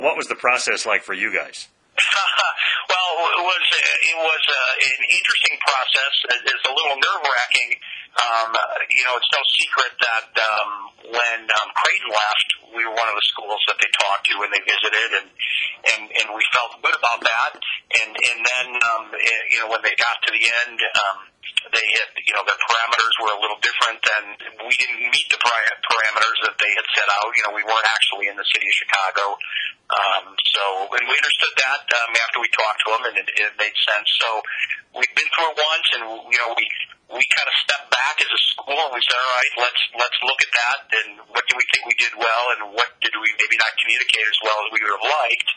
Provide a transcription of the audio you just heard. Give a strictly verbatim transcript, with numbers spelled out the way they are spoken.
What was the process like for you guys? Well, it was it was uh, an interesting process. It's a little nerve wracking. Um, you know, it's no secret that um, when um, Creighton left, we were one of the schools that they talked to when they visited, and and, and we felt good about that. And and then um, you know, when they got to the end, um, they had, you know, the parameters were a little different, and we didn't meet the parameters that they had set out. You know, we weren't actually in the city of Chicago. Um, so, and we understood that um, after we talked to them, and it, it made sense. So, we've been through it once, and you know, we we kind of stepped back as a school, and we said, all right, let's let's look at that, and what do we think we did well, and what did we maybe not communicate as well as we would have liked.